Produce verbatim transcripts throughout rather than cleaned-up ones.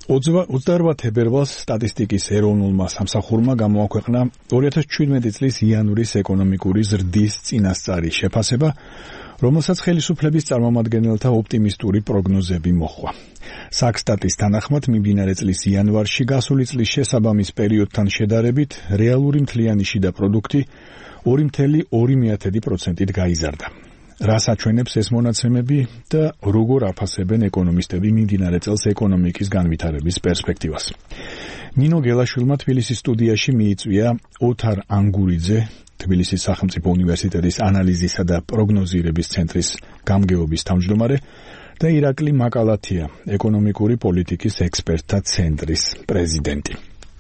ოცდაორ თებერვალს სტატისტიკის ეროვნულმა სამსახურმა გამოაქვეყნა ორი ათას შვიდმეტი წლის იანვრის ეკონომიკური ზრდის წინასწარი შეფასება, რომელსაც ხელისუფლების წარმომადგენელთა ოპტიმისტური პროგნოზები მოჰყვა. Საქსტატის თანახმად მიმდინარე წლის იანვარში გასული წლის შესაბამის პერიოდთან შედარებით რეალური მთლიანი შიდა პროდუქტი ორი წუთი ორი პროცენტით გაიზარდა. Რას აჩვენებს ეს მონაცემები და როგორ აფასებენ ეკონომისტები მიმდინარე წელს ეკონომიკის განვითარების პერსპექტივას. ნინო გელაშვილმა თბილისის სტუდიაში მიიწვია ოთარ ანგურიძე, თბილისის სახელმწიფო უნივერსიტეტის ანალიზისა და პროგნოზირების ცენტრის გამგეობის თავმჯდომარე და ირაკლი მაკალათია, ეკონომიკური პოლიტიკის ექსპერტთა ცენტრის პრეზიდენტი.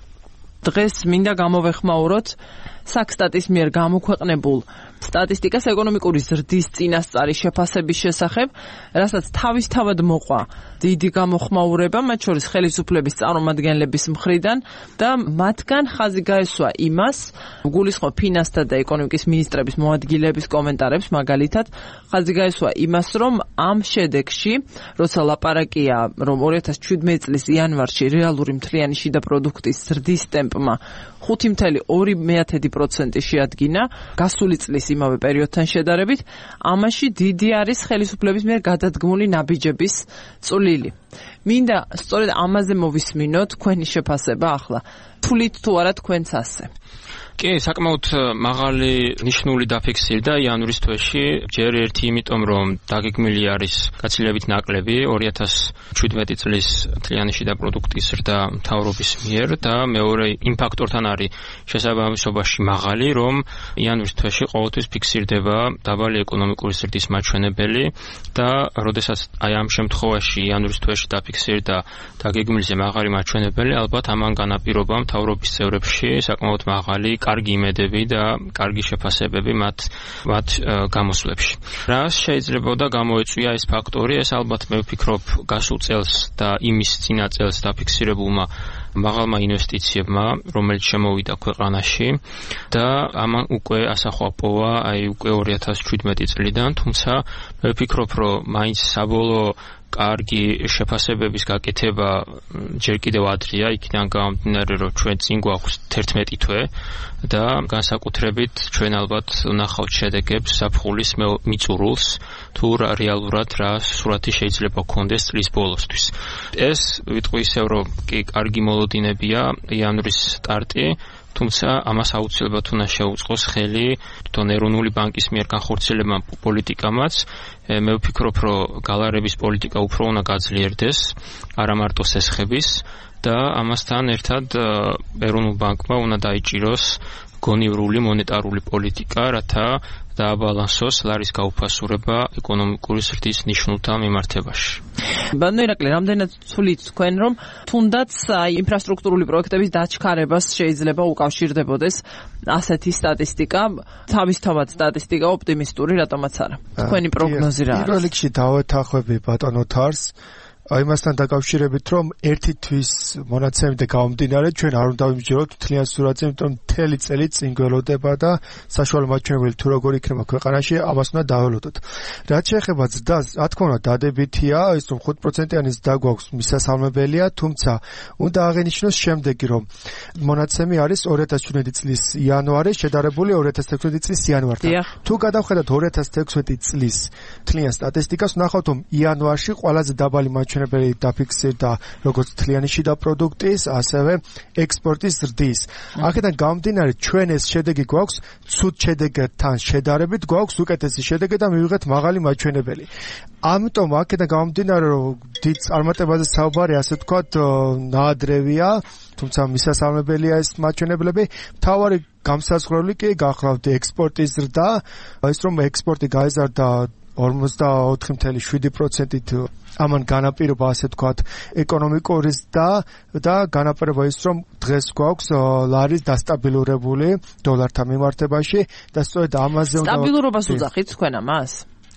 დღეს მინდა გამოვეხმაუროთ საქსტატის მიერ გამოქვეყნებულ სტატისტიკას ეკონომიკური ზრდის წინასწარი შეფასების შესახებ, რასაც თავისთავად მოყვა დიდი გამოხმაურება, მათ შორის ხელისუფლების წარმომადგენლების მხრიდან და მათგან ხაზი გაესვა იმას, გულისხმობ ფინანსთა და ეკონომიკის მინისტრების მოადგილეების კომენტარებს, მაგალითად, ხაზი გაესვა იმას, რომ ამ შედეგში, როცა ლაპარაკია, რომ ორი ათას შვიდმეტი წლის იანვარში რეალური მთლიანი შიდა პროდუქტის ზრდის ტემპმა ხუთი წუთი ორი პროცენტი შეადგინა, გასული წლის იმავე პერიოდთან შედარებით, ამაში დიდი არის ხელისუფლების მიერ გადადგმული ნაბიჯების წვლილი. მინდა სწორედ ამაზე მოვისმინოთ თქვენი შეფასება ახლა. თulit თუ არა თქვენც ასე. კი, საკმაოდ მაღალი ნიშნული დაფიქსირდა იანვრის თვეში, ჯერ ერთი იმიტომ, რომ დაგეგმილი არის გაცილებით ნაკლები ორი ათას შვიდმეტი წლის მთლიანი შიდა პროდუქტის ზრდა მთავრობის მიერ და მეორე იმ ფაქტორთან არის შესაბამისობაში მაღალი, რომ იანვრის თვეში ყოველთვის ფიქსირდება დაბალი ეკონომიკური ზრდის მაჩვენებელი და როდესაც აი ამ შემთხვევაში იანვრის თვეში დაფიქსირდა დაგეგმილზე მაღალი მაჩვენებელი, ალბათ ამან განაპირობა მთავრობის წევრებში საკმაოდ მაღალი კარგი იმედები და კარგი შეფასებები მათ მათ გამოსვლებში. რა შეიძლება და გამოეწვია ეს ფაქტორი, ეს ალბათ მე ვფიქრობ გასულ წელს და იმის წინა წელს დაფიქსირებულმა მაღალმა ინვესტიციებმა, რომელიც შემოვიდა ქვეყანაში და ამან უკვე ასახვა პოვა აი უკვე ორი ათას შვიდმეტი წლიდან, თუმცა მე ვფიქრობ, რომ მაინც საბოლოო კარგი შეფასებების გაკეთება ჯერ კიდევ ადრეა, იქიდან გამომდინარე, რომ ჩვენ წინ გვაქვს თერთმეტი თვე და განსაკუთრებით ჩვენ ალბათ ვნახავთ შედეგებს საფხულის მიწურულს, თუ რეალურად რა სურათი შეიძლება გქონდეს წლის ბოლოსთვის. ეს ვიტყვი ისევ, რომ კი კარგი მოლოდინებია იანვრის სტარტი, თუმცა ამას აუცილებლად უნდა შეუწყოს ხელი თვითონ ეროვნული ბანკის მიერ განხორციელებმა პოლიტიკამაც. მე ვფიქრობ, რომ გალარების პოლიტიკა უფრო უნდა გაძლიერდეს, არა მარტო სესხების და ამასთან ერთად ეროვნულ ბანკმა უნდა დაიჭიროს გონივრული მონეტარული პოლიტიკა, რათა დააბალანსოს ლარის გაუფასურება ეკონომიკური ზრდის ნიშნულთან მიმართებაში. ბანო ირაკლი, რამდენად თulit თქვენ, რომ თუნდაც ინფრასტრუქტურული პროექტების დაჩქარებას შეიძლება უკავშირდებოდეს ასეთი სტატისტიკა, თავისთავად სტატისტიკა ოპტიმისტური, რატომაც არა. თქვენი პროგნოზი რა არის? პირველ რიგში დავეთანხმები ბატონო თარს. იმასთან დაკავშირებით, რომ ერთი თვის მონაცემიდან გამომდინარე, ჩვენ არ უნდა ვიმჯეროთ მთლიან სურათზე, იმიტომ მთელი წელი წინ გველოდება და საშუალო მაჩვენებელი თუ როგორ იქნება ქვეყანაში, ამას უნდა დაველოდოთ. რაც შეეხება ზრდას, რა თქმა უნდა, დადებითია, ის რომ ხუთ პროცენტიანი ზრდა გვაქვს, მისასალმებელია, თუმცა უნდა აღინიშნოს შემდეგი, რომ მონაცემი არის ორი ათას შვიდმეტი წლის იანვარი შედარებული ორი ათას თექვსმეტი წლის იანვართან. თუ გადავხედოთ ორი ათას თექვსმეტი წლის მთლიან სტატისტიკას, ვნახავთ, რომ იანვარში ყველაზე დაბალი მაჩვენებელი დაფიქსირდა როგორც მთლიანი შიდა პროდუქტის, ასევე ექსპორტის ზრდის. აქედან გამომდინარე, ჩვენ ეს შედეგი გვაქვს ცუდ შედეგთან შედარებით, გვაქვს უკეთესი შედეგი და მივიღეთ მაღალი მაჩვენებელი. ამიტომ აქედან გამომდინარე, რომ დიდ წარმატებაზე საუბარი, ასე ვთქვათ, ნაადრევია, თუმცა მისასალმებელია ეს მაჩვენებლები. მთავარი გამსაზღვრელი კი გახლავთ ექსპორტის ზრდა, ის რომ ექსპორტი გაიზარდა ორმოცდაოთხი წუთი შვიდი პროცენტით, ამან განაპირობა, ასე ვთქვათ, ეკონომიკური ზრდა და განაპირობა ის, რომ დღეს გვაქვს ლარის დასტაბილურებული დოლართან მიმართებაში და სწორედ ამაზე უნდა სტაბილურობას უძახით თქვენ ამას?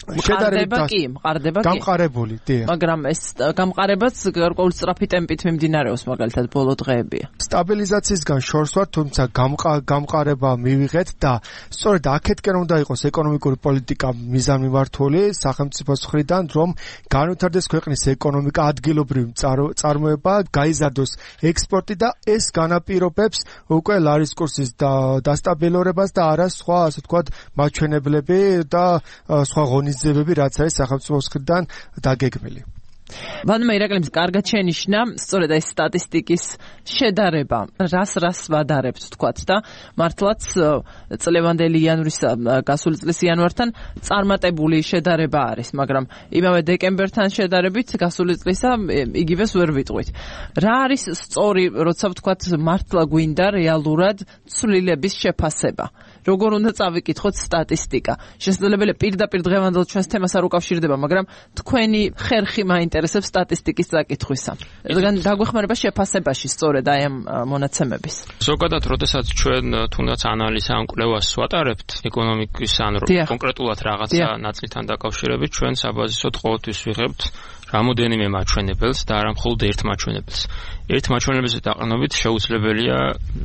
მყარდება კი, მყარდება კი. გამყარებული, დიახ. მაგრამ ეს გამყარებაც გარკვეული სწრაფი ტემპით მიმდინარეობს, მაგალითად ბოლო დღეებია. სტაბილიზაციისგან შორს ვარ, თუმცა გამყარება მივიღეთ და სწორედ აქეთკენ უნდა იყოს ეკონომიკური პოლიტიკა მიზანმიმართული სახელმწიფოს მხრიდან, რომ განვითარდეს ქვეყნის ეკონომიკა, ადგილობრივი წარმოება, გაიზარდოს ექსპორტი და ეს განაპირობებს უკვე ლარის კურსის დასტაბილურებას და არა სხვა, ასე ვთქვათ, მაჩვენებლები და სხვა ღონისძიებები, რაც არის სახელმწიფოს მხრიდან დაგეგმილი. ვადიმე ირაკლიმს კარგად შენიშნა სწორედ ეს სტატისტიკის შედარება, რას რას ვადარებთ თქვათ და მართლაც წლევანდელი იანვრის გასული წლის იანვართან წარმატებული შედარება არის, მაგრამ იმავე დეკემბერთან შედარებით გასული წლისა იგივეს ვერ ვიტყვით. რა არის სწორი, როცა ვთქვათ მართლა გვინდა რეალურად ცვლილების შეფასება? როგორ უნდა წავიკითხოთ სტატისტიკა? შესაძლებელია პირდაპირ დღევანდელ ჩვენს თემას არ უკავშირდება, მაგრამ თქვენი ხერხი მაინტერესებს სტატისტიკის წაკითხვისა. რადგან დაგვეხმარება შეფასებაში სწორედ აი ამ მონაცემების. ზოგადად, როდესაც ჩვენ თუნდაც ანალიზს ან კვლევას ვატარებთ ეკონომიკის ან კონკრეტულად რაღაცა ნაწილთან დაკავშირებით, ჩვენ საბაზისოდ ყოველთვის ვიღებთ რამოდენიმე მაჩვენებელს და არა მხოლოდ ერთ მაჩვენებელს. ერთ მაჩვენებელზე დაყრდნობით შეუძლებელია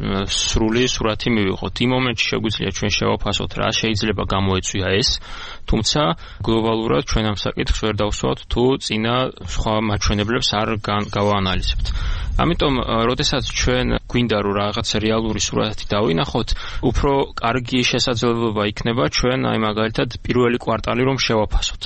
სრული სურათი მივიღოთ. იმ მომენტში შეგვიძლია ჩვენ შევაფასოთ რა შეიძლება გამოეწვია ეს, თუმცა გლობალურად ჩვენ ამ საკითხს ვერ დავსვათ თუ წინა სხვა მაჩვენებლებს არ გავაანალიზებთ. ამიტომ, როდესაც ჩვენ გვინდა რომ რაღაც რეალური სურათი დავინახოთ, უფრო კარგი შესაძლებლობა იქნება ჩვენ აი მაგალითად პირველი კვარტალი რომ შევაფასოთ.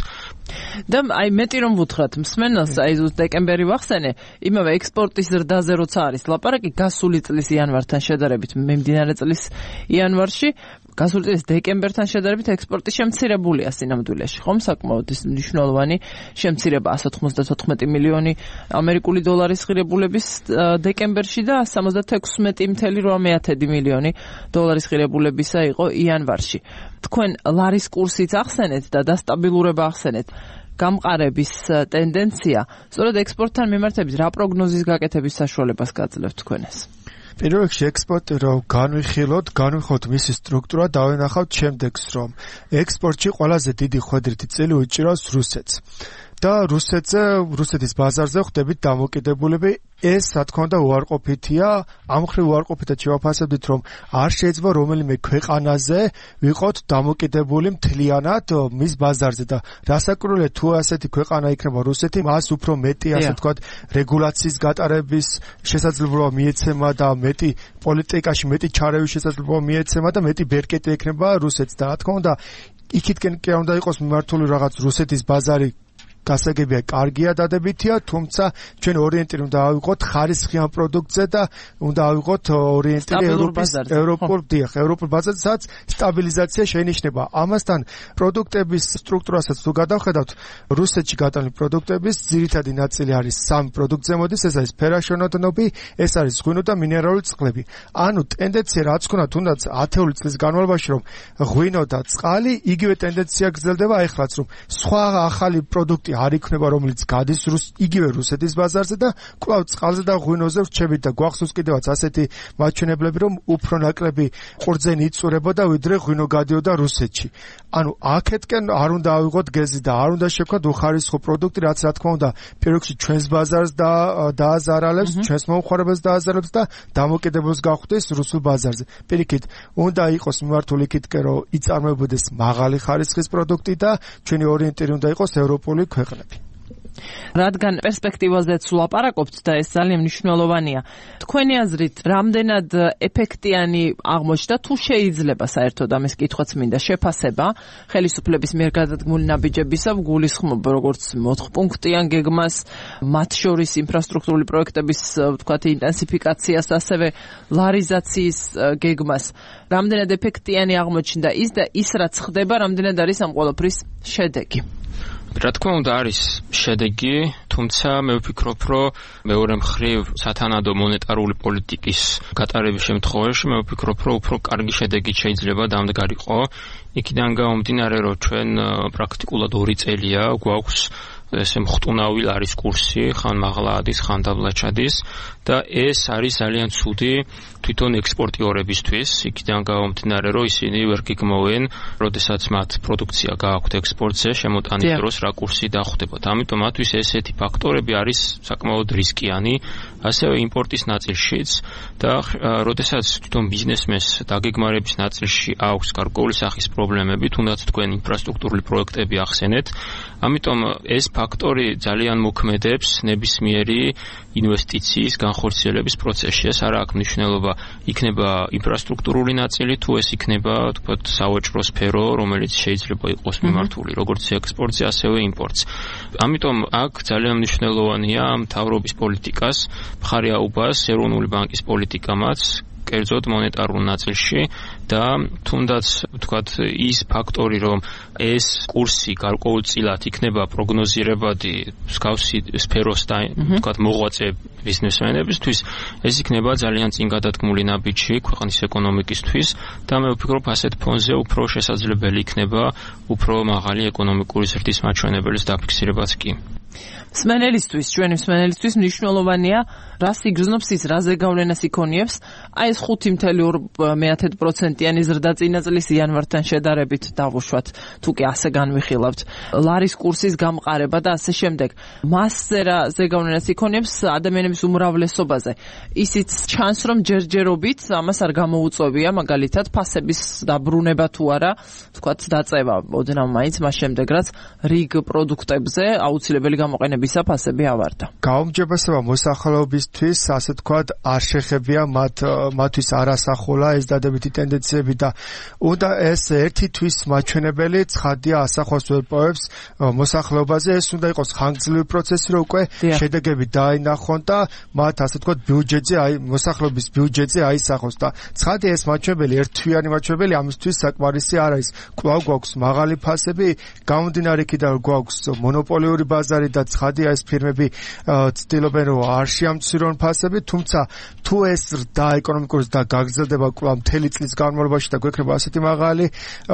და აი მეტი რომ ვუთხრათ მსმენელს, აი დეკემბერი ვახსენე, იმავე ექსპორტის ზრდაზე როცა არის ლაპარაკი გასული წლის იანვართან შედარებით მიმდინარე წლის იანვარში, გასული წლის დეკემბერთან შედარებით ექსპორტი შემცირებულია სინამდვილეში, ხომ საკმაოდ მნიშვნელოვანი შემცირება εκατს ოცდათოთხმეტი მილიონი ამერიკული დოლარის ღირებულების დეკემბერში და εκατს სამოცდათექვსმეტი целых ორმოცდაათი მილიონი დოლარის ღირებულებისა იყო იანვარში. თქვენ ლარის კურსიც ახსენეთ და დასტაბილურება ახსენეთ. გამყარების ტენდენცია, სწორედ ექსპორტთან მიმართებით რა პროგნოზის გაკეთების საშუალებას გაძლევთ თქვენ ეს? პირველ რიგში ექსპორტი რომ განვიხილოთ, განვიხილოთ მისი სტრუქტურა, დავინახავთ შემდეგს, რომ ექსპორტში ყველაზე დიდი ხვედრითი წილი უჭირავს რუსეთს. და რუსეთზე, რუსეთის ბაზარზე ხდებით დამოკიდებულები, ეს რა თქმა უნდა უარყოფითია, ამ ხრივ უარყოფითად შევაფასებდით, რომ არ შეიძლება რომელიმე ქვეყანაზე ვიყოთ დამოკიდებული მთლიანად მის ბაზარზე და რასაკვირველია თუ ასეთი ქვეყანა იქნება რუსეთი, მას უფრო მეტი, ასე ვთქვათ, რეგულაციის გატარების შესაძლებლობა მიეცემა და მეტი პოლიტიკაში მეტი ჩარევის შესაძლებლობა მიეცემა და მეტი ბერკეტი ექნება რუსეთს და რა თქმა უნდა, იქითკენ კი არ უნდა იყოს მიმართული რაღაც რუსეთის ბაზარი გასაგებია კარგია დადებითია, თუმცა ჩვენ ორიენტირი უნდა ავიღოთ ხარისხიან პროდუქტზე და უნდა ავიღოთ ორიენტირი ევროპის ევროპულ დიახ, ევროპულ ბაზარზე, სადაც სტაბილიზაცია შეინიშნება. ამასთან პროდუქტების სტრუქტურასაც თუ გადავხედავთ, რუსეთში გატანილი პროდუქტების ძირითადი ნაწილი არის სამი პროდუქტზე მოდის, ეს არის ფერაშონოდნობი, ეს არის ღვინო და მინერალური წყლები. ანუ ტენდენცია რაც ქონდა თუნდაც ათეული წლის განმავლობაში, რომ ღვინო და წყალი იგივე ტენდენცია გრძელდება ეხლაც, რომ სხვა ახალი პროდუქტი არ იქნება, რომელიც გადის იგივე რუსეთის ბაზარზე და კვლავ წყალზე და ღვინოზე ვრჩებით და გვახსოვს კიდევაც ასეთი მაჩვენებლები, რომ უფრო ნაკლები ყურძენი იწურებოდა ვიდრე ღვინო გადიოდა რუსეთში. ანუ აქეთკენ არ უნდა ავიღოთ გეზი და არ უნდა შევქოთ უხარისხო პროდუქტი, რაც რა თქმა უნდა პირველ რიგში ჩვენს ბაზარს და დააზარალებს, ჩვენს მომხმარებელს დააზარალებს და დამოკიდებულებას გახვდეს რუსულ ბაზარზე. პირიქით, უნდა იყოს მიმართული იქითკენ, რომ იწარმოებოდეს მაღალი ხარისხის პროდუქტი და ჩვენი ორიენტირი უნდა იყოს ევროპული ქვეყნები. რადგან პერსპექტივაზეც ვლაპარაკობთ და ეს ძალიან მნიშვნელოვანია. თქვენი აზრით, რამდენად ეფექტიანი აღმოჩნდა თუ შეიძლება საერთოდ ამის კითხვაც მინდა შეფასება ხელისუფლების მიერ გადადგმული ნაბიჯებისა, გულისხმობ როგორც მოთხპუნქტიან გეგმას, მათ შორის ინფრასტრუქტურული პროექტების ვთქვათ ინტენსიფიკაციას, ასევე ლარიზაციის გეგმას. რამდენად ეფექტიანი აღმოჩნდა ის და ის რაც ხდება, რამდენად არის ამ ყველაფრის შედეგი? რა თქმა უნდა არის შედეგი, თუმცა მე ვფიქრობ, რომ მეორე მხრივ სათანადო მონეტარული პოლიტიკის გატარების შემთხვევაში მე ვფიქრობ, რომ უფრო კარგი შედეგი შეიძლება დამდგარიყო. იქიდან გამომდინარე, რომ ჩვენ პრაქტიკულად ორი წელია გვაქვს ესე მხტუნავი ლარის კურსი, ხან მაღლა ადის, ხან დაბლა ჩადის და ეს არის ძალიან ცუდი თვითონ ექსპორტიორებისთვის, იქიდან გამომდინარე, რომ ისინი ვერ გიგმოვენ, როდესაც მათ პროდუქცია გააქვთ ექსპორტზე, შემოტანის დროს რა კურსი დახვდებოდა. ამიტომ მათთვის ესეთი ფაქტორები არის საკმაოდ რისკიანი, ასევე იმპორტის ნაწილშიც და როდესაც თვითონ ბიზნესმენს დაგეგმარების ნაწილში აქვს გარკვეული სახის პრობლემები, თუნდაც თქვენ ინფრასტრუქტურული პროექტები ახსენეთ, ამიტომ ეს ფაქტორი ძალიან მოქმედებს ნებისმიერი ინვესტიციის განხორციელების პროცესში. ეს არ აქვს მნიშვნელობა, იქნება ინფრასტრუქტურული ნაწილი, თუ ეს იქნება, თქვათ, სავაჭრო სფერო, რომელიც შეიძლება იყოს მიმართული როგორც ექსპორტზე, ასევე იმპორტზე. ამიტომ აქ ძალიან მნიშვნელოვანია მთავრობის პოლიტიკას მხარი აუბას ეროვნული ბანკის პოლიტიკამაც, კერძოდ მონეტარულ ნაწილში და თუნდაც თქვათ ის ფაქტორი, რომ ეს კურსი გარკვეულწილად იქნება პროგნოზირებადი მსგავსი სფეროს და თქვათ მოღვაწე ბიზნესმენებისთვის, ეს იქნება ძალიან წინ გადადგმული ნაბიჯი ქვეყნის ეკონომიკისთვის და მე ვფიქრობ, ასეთ ფონზე უფრო შესაძლებელი იქნება უფრო მაღალი ეკონომიკური ზრდის მაჩვენებელის დაფიქსირებაც კი. მსმენელისთვის, ჩვენი მსმენელისთვის მნიშვნელოვანია, რას იგრძნობს ის, რაზე გავლენას იქონიებს, აი ეს ხუთი წამლ ორი პროცენტიანი ზრდა წინა წლის იანვართან შედარებით დავუშვათ, თუ კი ასე განვიხილავთ, ლარის კურსის გამყარება და ასე შემდეგ. მასზე რაზე გავლენას იქონიებს ადამიანების უმრავლესობაზე. ისიც ჩანს, რომ ჯერჯერობით ამას არ გამოუწვევია, მაგალითად, ფასების დაბრუნება თუ არა, თქვათ, დაწევა ოდნავ მაინც მას შემდეგ, რაც რიგ პროდუქტებზე აუცილებელი გამოყენება ფასები ავარდა. გაუმჯობესება მოსახლეობისთვის, ასე თქვათ, არ შეხებია მათ მათთვის არასახოლა ეს დადებითი ტენდენციები და უნდა ეს ერთი თვის მაჩვენებელი ცხადია ასახავს ვერპოვებს მოსახლეობაზე, ეს უნდა იყოს ხანგრძლივი პროცესი, რომ უკვე შედეგები დაინახონ და მათ ასე თქვათ ბიუჯეტზე, აი მოსახლეობის ბიუჯეტზე აისახოს და ცხადია ეს მაჩვენებელი ერთთვიანი მაჩვენებელი ამისთვის საკმარისი არ არის. კვლავ გვაქვს მაღალი ფასები, გამომდინარე იქიდან რომ გვაქვს მონოპოლიური ბაზარი და ცხადია ეს ფირმები ცდილობენ რომ არ შეამცირონ ფასები, თუმცა თუ ეს და ეკონომიკური და გაგრძელდება კვლავ მთელი წლის განმავლობაში და გვექნება ასეთი მაღალი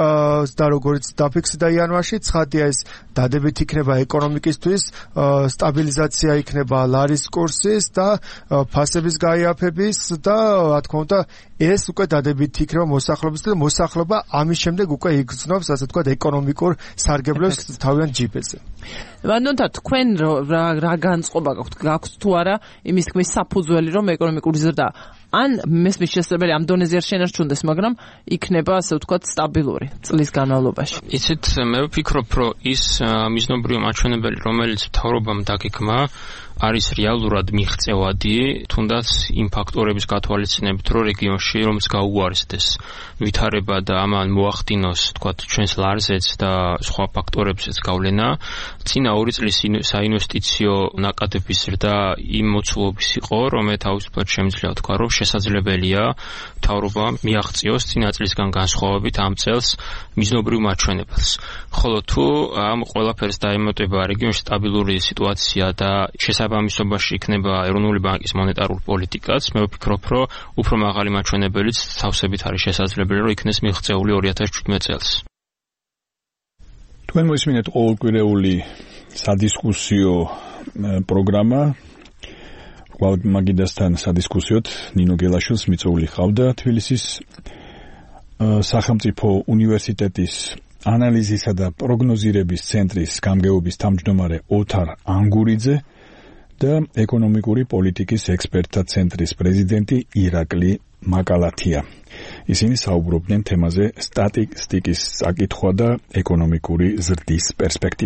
და როგორც დაფიქსირდა იანვარში, ცხადია ეს დადებით იქნება ეკონომიკისთვის, სტაბილიზაცია იქნება ლარის კურსის და ფასების გაიაფების და რა თქმა უნდა ეს უკვე დადებით იქნება მოსახლეობის და მოსახლეობა ამის შემდეგ უკვე იგრძნობს, ასე თქვა, ეკონომიკურ სარგებლებს თავიანთ ჯიბეზე. ვანდონთა, თქვენ რა რა განწყობა გაქვთ, გაქვთ თუ არა იმის თქმის საფუძველი, რომ ეკონომიკური ზრდა ან მესმის შესაძლებელი ამ დონეზე არ შენარჩუნდეს, მაგრამ იქნება, ასე ვთქვათ, სტაბილური წლის განმავლობაში. იცით, მე ვფიქრობ, რომ ის მიზნობრივი მაჩვენებელი, რომელიც მთავრობამ დაგეგმა, არის რეალურად მიღწევადი, თუნდაც იმ ფაქტორების გათვალისწინებით, რომ რეგიონში რომც გაუარესდეს ვითარება და ამან მოახდინოს, თქვათ, ჩვენს ლარზეც და სხვა ფაქტორებზეც გავლენა, წინა ორი წლის საინვესტიციო ნაკადების ზრდა იმ მოცულობის იყო, რომ მე თავისუფლად შემიძლია ვთქვა, რომ შესაძლებელია მთავრობამ მიაღწიოს წინა წლისგან განსხვავებით ამ წელს მიზნობრივ მაჩვენებელს. ხოლო თუ ამ ყველაფერს დაემატება რეგიონში სტაბილური სიტუაცია და შესაბამისობაში იქნება ეროვნული ბანკის მონეტარული პოლიტიკაც, მე ვფიქრობ, რომ უფრო მაღალი მაჩვენებელიც თავსებით არის შესაძლებელი, რომ იქნეს მიღწეული ორი ათას შვიდმეტ წელს. თქვენ მოისმინეთ ყოველკვირეული სადისკუსიო პროგრამა. მაგიდასთან სადისკუსიოდ ნინო გელაშვილს მიწვეული ხავდა თბილისის სახელმწიფო უნივერსიტეტის ანალიზისა და პროგნოზირების ცენტრის გამგეობის თავმჯდომარე ოთარ ანგურიძე და ეკონომიკური პოლიტიკის ექსპერტთა ცენტრის პრეზიდენტი ირაკლი მაკალათია. ისინი საუბრობდნენ თემაზე სტატისტიკის წაკითხვა და ეკონომიკური ზრდის პერსპექტივა.